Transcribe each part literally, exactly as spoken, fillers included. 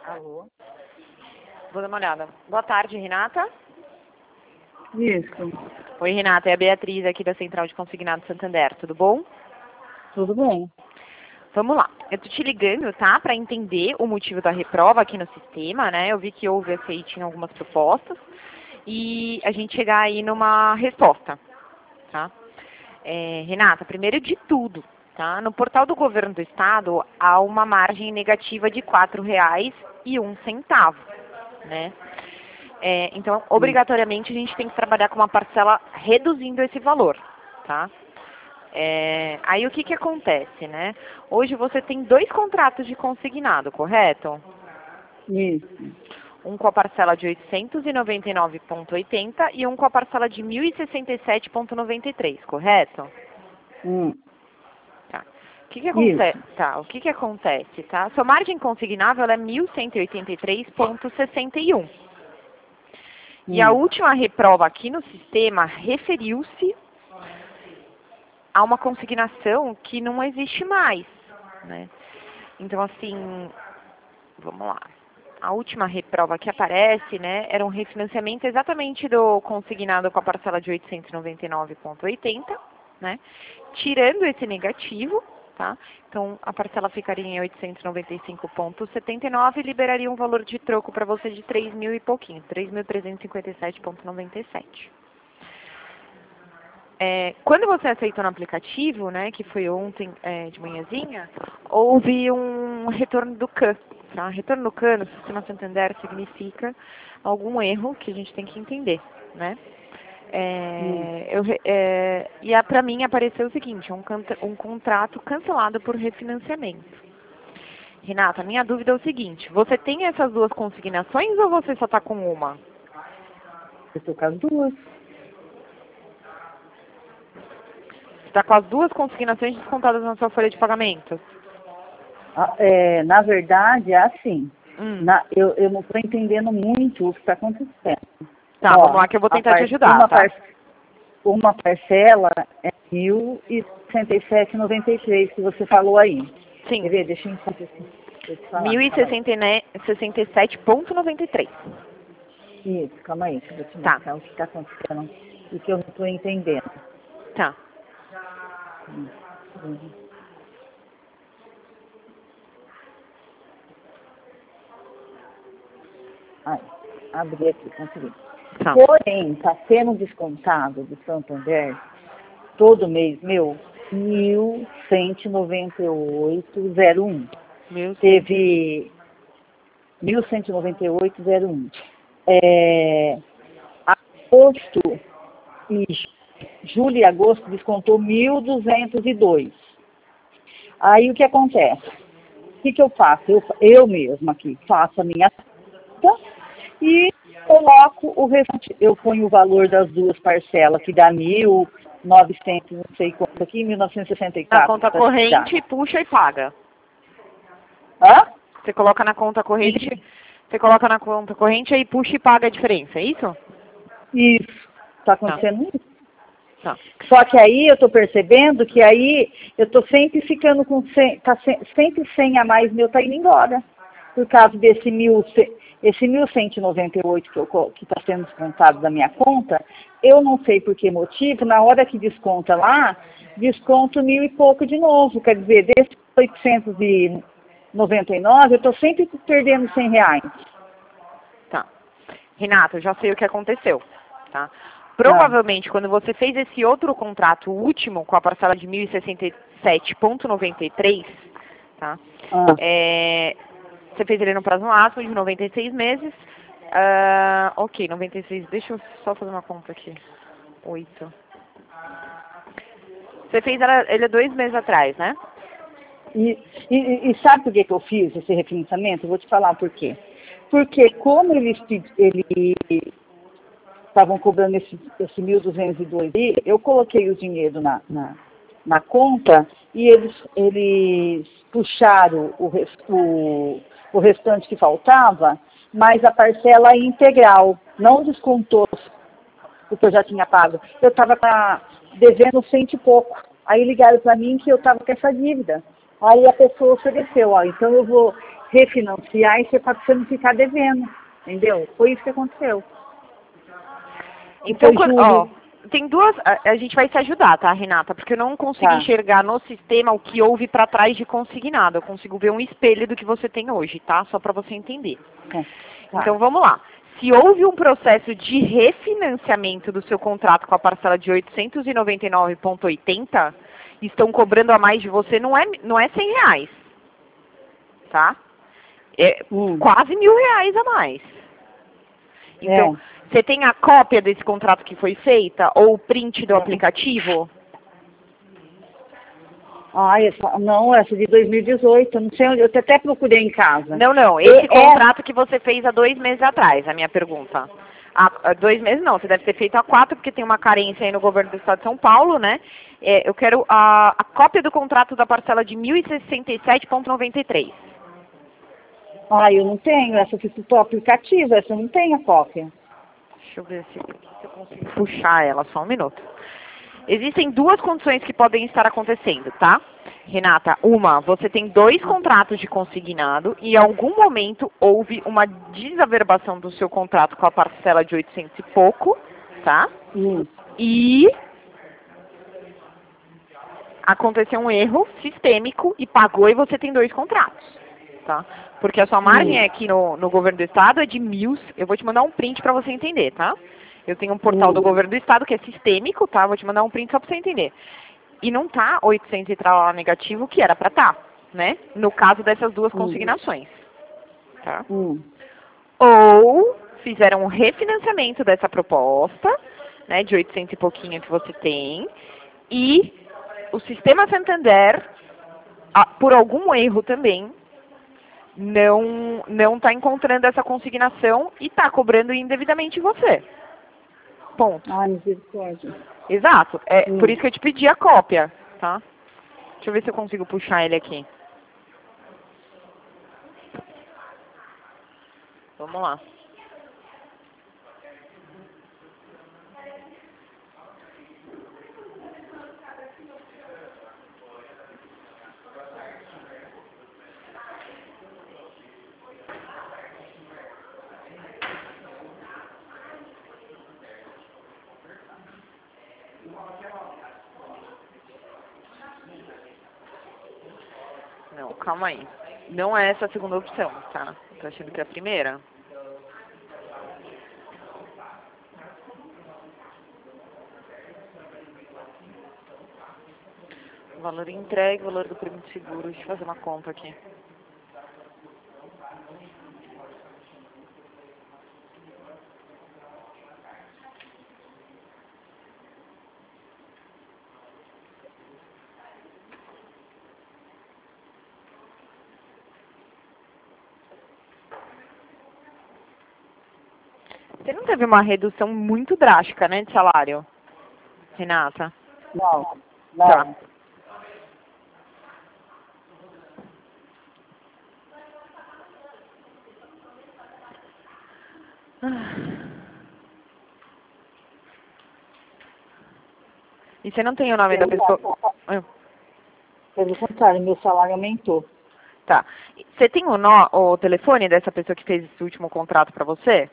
Alô? Vou dar uma olhada. Boa tarde, Renata. Isso. Oi, Renata. É a Beatriz aqui da Central de Consignado Santander. Tudo bom? Tudo bem. Vamos lá. Eu tô te ligando, tá? Para entender o motivo da reprova aqui no sistema, né? Eu vi que houve essa aí, tinha algumas propostas. E a gente chegar aí numa resposta, tá? É, Renata, primeiro de tudo, tá? No portal do Governo do Estado há uma margem negativa de quatro reais e um centavo, né? É, então, obrigatoriamente, a gente tem que trabalhar com uma parcela reduzindo esse valor, tá? É, aí, o que que acontece, né? Hoje você tem dois contratos de consignado, correto? Isso. Um com a parcela de oitocentos e noventa e nove reais e oitenta centavos e um com a parcela de mil e sessenta e sete reais e noventa e três centavos, correto? Hum. Tá. O que que acontece? Tá, o que que acontece, tá? Sua margem consignável ela é mil cento e oitenta e três reais e sessenta e um centavos. E a Hum. última reprova aqui no sistema referiu-se a uma consignação que não existe mais, né? Então, assim, vamos lá. A última reprova que aparece, né, era um refinanciamento exatamente do consignado com a parcela de oitocentos e noventa e nove reais e oitenta centavos, né? Tirando esse negativo, tá? Então, a parcela ficaria em oitocentos e noventa e cinco reais e setenta e nove centavos e liberaria um valor de troco para você de três mil e pouquinho, três mil trezentos e cinquenta e sete reais e noventa e sete centavos. É, quando você aceitou no aplicativo, né, que foi ontem é, de manhãzinha, houve um retorno do C A N. Tá? Retorno do C A N no Sistema Santander significa algum erro que a gente tem que entender, né? É, eu, é, e para mim apareceu o seguinte, um, um contrato cancelado por refinanciamento. Renata, minha dúvida é o seguinte, você tem essas duas consignações ou você só está com uma? Eu estou com as duas. Está com as duas consignações descontadas na sua folha de pagamento? Ah, é, na verdade, é assim. Hum. Na, eu, eu não estou entendendo muito o que está acontecendo. Tá, Ó, vamos lá que eu vou tentar te ajudar, uma, tá? par, uma parcela é mil e sessenta e sete reais e noventa e três centavos que você falou aí. Sim. Quer ver? Deixa eu entender. mil e sessenta e sete reais e noventa e três centavos. Isso, calma aí, que eu vou te Tá. mostrar o que está acontecendo e que eu não estou entendendo. Tá. Hum. Hum. Ai, abri aqui, consegui. Tá. Porém, está sendo descontado do Santander todo mês, meu, mil cento e noventa e oito reais e zero um. Mil Teve mil cento e noventa e oito reais e zero um. É, agosto e julho e agosto descontou mil duzentos e dois. Aí o que acontece? O que, que eu faço? Eu, eu mesma aqui faço a minha conta e coloco o restante. Eu ponho o valor das duas parcelas, que dá mil e novecentos, não sei quanto aqui, mil novecentos e sessenta e Na quatro. conta corrente, puxa e paga. Hã? Você coloca na conta corrente, você coloca na conta corrente aí puxa e paga a diferença, é isso? Isso. Está acontecendo isso? Tá. Só que aí eu estou percebendo que aí eu estou sempre ficando com cem, tá se, sempre cem a mais meu está indo embora. Por causa desse mil, esse mil cento e noventa e oito que está sendo descontado da minha conta, eu não sei por que motivo, na hora que desconta lá, desconto mil e pouco de novo. Quer dizer, desses oitocentos e noventa e nove, eu estou sempre perdendo cem reais. Tá. Renata, eu já sei o que aconteceu, tá? Provavelmente, quando você fez esse outro contrato último, com a parcela de mil e sessenta e sete reais e noventa e três centavos, tá? Ah. É, você fez ele no prazo máximo de noventa e seis meses. Uh, ok, noventa e seis, deixa eu só fazer uma conta aqui. oito. Você fez ele há dois meses atrás, né? E, e, e sabe por que, que eu fiz esse refinanciamento? Eu vou te falar por quê. Porque como eles estavam cobrando esse, esse mil duzentos e dois, eu coloquei o dinheiro na, na, na conta e eles, eles puxaram o, o, o restante que faltava, mas a parcela integral, não descontou o que eu já tinha pago. Eu estava devendo cento e pouco. Aí ligaram para mim que eu estava com essa dívida. Aí a pessoa ofereceu, ó, então eu vou, refinanciar e para você não ficar devendo, entendeu? Foi isso que aconteceu. Então, Foi quando, julho. ó, tem duas, a, a gente vai te ajudar, tá, Renata? Porque eu não consigo Tá. enxergar no sistema o que houve para trás de consignado. Eu consigo ver um espelho do que você tem hoje, tá? Só para você entender. Tá. Tá. Então, vamos lá. Se houve um processo de refinanciamento do seu contrato com a parcela de oitocentos e noventa e nove reais e oitenta, estão cobrando a mais de você, não é, não é cem reais, tá? É Hum. quase mil reais a mais. Então, É. você tem a cópia desse contrato que foi feita ou o print do É. aplicativo? Ah, essa, não, essa de dois mil e dezoito, eu não sei onde, eu até procurei em casa. Não, não, esse E, contrato que você fez há dois meses atrás, a minha pergunta. Há, há dois meses não, você deve ter feito há quatro, porque tem uma carência aí no governo do estado de São Paulo, né? É, eu quero a, a cópia do contrato da parcela de mil e sessenta e sete reais e noventa e três. Ah, eu não tenho, essa eu fiz do aplicativo, essa eu não tenho a cópia. Deixa eu ver se, se eu consigo puxar ela, só um minuto. Existem duas condições que podem estar acontecendo, tá? Renata, uma, você tem dois contratos de consignado e em algum momento houve uma desaverbação do seu contrato com a parcela de oitocentos e pouco, tá? Hum. E aconteceu um erro sistêmico e pagou e você tem dois contratos, tá? Porque a sua margem Hum. aqui no, no governo do estado é de mil, eu vou te mandar um print para você entender, tá? Eu tenho um portal do Hum. governo do estado que é sistêmico, tá? Vou te mandar um print só para você entender. E não tá oitocentos e tal negativo que era para tá, né? No caso dessas duas Hum. consignações, tá? Hum. Ou fizeram um refinanciamento dessa proposta, né, de oitocentos e pouquinho que você tem, e o sistema Santander, ah, por algum erro também, não não está encontrando essa consignação e está cobrando indevidamente você. Ponto. Ai, misericórdia. Exato. É Hum. por isso que eu te pedi a cópia, tá? Deixa eu ver se eu consigo puxar ele aqui. Vamos lá. Não, calma aí. Não é essa a segunda opção, tá? Tô achando que é a primeira. Valor entregue, valor do prêmio de seguro. Deixa eu fazer uma conta aqui. Você não teve uma redução muito drástica, né, de salário, Renata? Não, não. Tá. E você não tem o nome da pessoa? Ah, Pelo contrário, meu salário aumentou. tá. Você tem o, nó, o telefone dessa pessoa que fez esse último contrato pra você?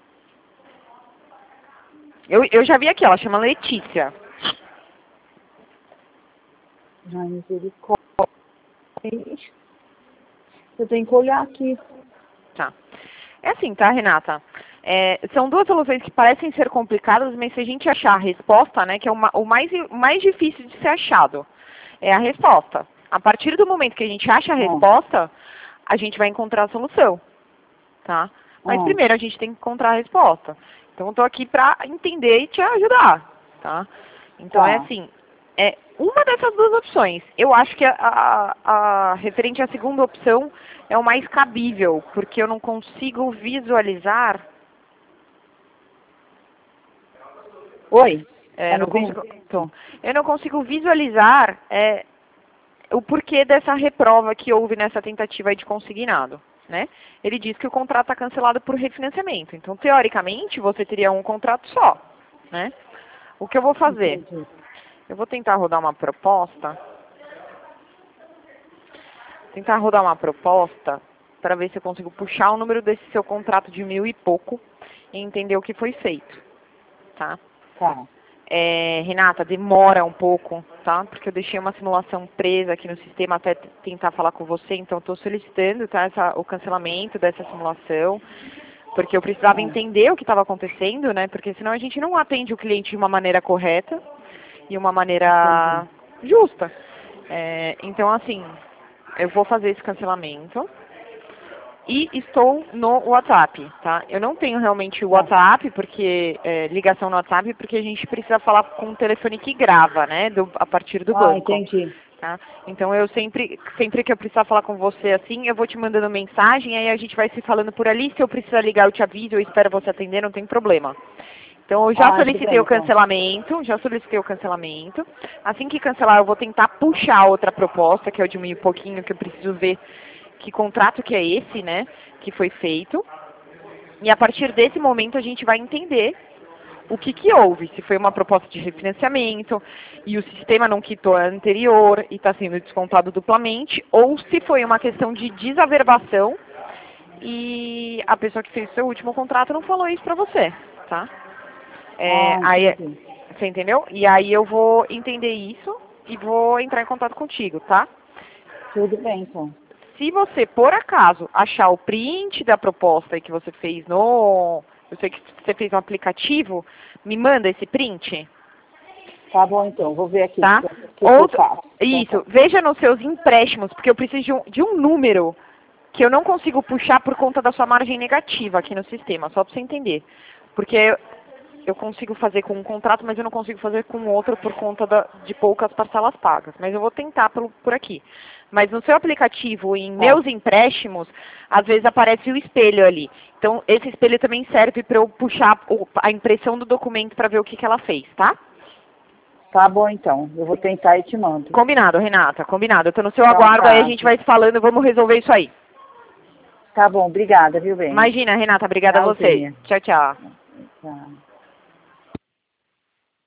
Eu, eu já vi aqui, ela chama Letícia. Ai, misericórdia. Eu tenho que olhar aqui. Tá. É assim, tá, Renata? É, são duas soluções que parecem ser complicadas, mas se a gente achar a resposta, né, que é o, ma o, mais, o mais difícil de ser achado, é a resposta. A partir do momento que a gente acha a resposta, a gente vai encontrar a solução, tá? Mas Hum. primeiro a gente tem que encontrar a resposta. Então eu tô aqui pra entender e te ajudar, tá? Então Tá. é assim, é uma dessas duas opções. Eu acho que a, a, a referente à segunda opção é o mais cabível, porque eu não consigo visualizar. Oi? É, Tá não me consigo, ouvindo? então, eu não consigo visualizar é, o porquê dessa reprova que houve nessa tentativa aí de consignado, né? Ele diz que o contrato está cancelado por refinanciamento. Então, teoricamente, você teria um contrato só, né? O que eu vou fazer? Entendi. Eu vou tentar rodar uma proposta. Tentar rodar uma proposta para ver se eu consigo puxar o número desse seu contrato de mil e pouco e entender o que foi feito, tá? Tá. É, Renata, demora um pouco, tá? Porque eu deixei uma simulação presa aqui no sistema até tentar falar com você, então estou solicitando, tá, essa, o cancelamento dessa simulação, porque eu precisava entender o que estava acontecendo, né? Porque senão a gente não atende o cliente de uma maneira correta e uma maneira justa. É, então, assim, eu vou fazer esse cancelamento. E estou no WhatsApp, tá? Eu não tenho realmente o WhatsApp, porque é, ligação no WhatsApp, porque a gente precisa falar com o telefone que grava, né? Do, a partir do Ah, banco. entendi. Tá? Então eu sempre, sempre que eu precisar falar com você assim, eu vou te mandando mensagem, aí a gente vai se falando por ali. Se eu precisar ligar, eu te aviso, eu espero você atender, não tem problema. Então eu já Ah, tudo solicitei bem, o então. cancelamento, já solicitei o cancelamento. Assim que cancelar, eu vou tentar puxar outra proposta, que é o de mil e pouquinho, que eu preciso ver que contrato que é esse, né, que foi feito. E a partir desse momento a gente vai entender o que que houve, se foi uma proposta de refinanciamento e o sistema não quitou a anterior e está sendo descontado duplamente, ou se foi uma questão de desaverbação e a pessoa que fez o seu último contrato não falou isso para você, tá? É, Ah, aí, entendi. você entendeu? E aí eu vou entender isso e vou entrar em contato contigo, tá? Tudo bem, então. Se você, por acaso, achar o print da proposta que você fez no... Eu sei que você fez um aplicativo, me manda esse print, Tá bom, então. Vou ver aqui o tá? que, que, que eu Outro, faço. Então, isso, tá. veja nos seus empréstimos, porque eu preciso de um, de um número que eu não consigo puxar por conta da sua margem negativa aqui no sistema, só para você entender. Porque eu consigo fazer com um contrato, mas eu não consigo fazer com outro por conta da, de poucas parcelas pagas. Mas eu vou tentar pelo, por aqui. Mas no seu aplicativo, em Tá. meus empréstimos, às vezes aparece o espelho ali. Então, esse espelho também serve para eu puxar o- a impressão do documento para ver o que, que ela fez, tá? Tá bom, então. Eu vou tentar e te mando. Combinado, Renata, combinado. Eu estou no seu Então aguardo, aí a tá. gente vai se falando, vamos resolver isso aí. Tá bom, obrigada, viu, bem? Imagina, Renata, obrigada a você. Tchauzinho. Tchau, tchau. Tchau.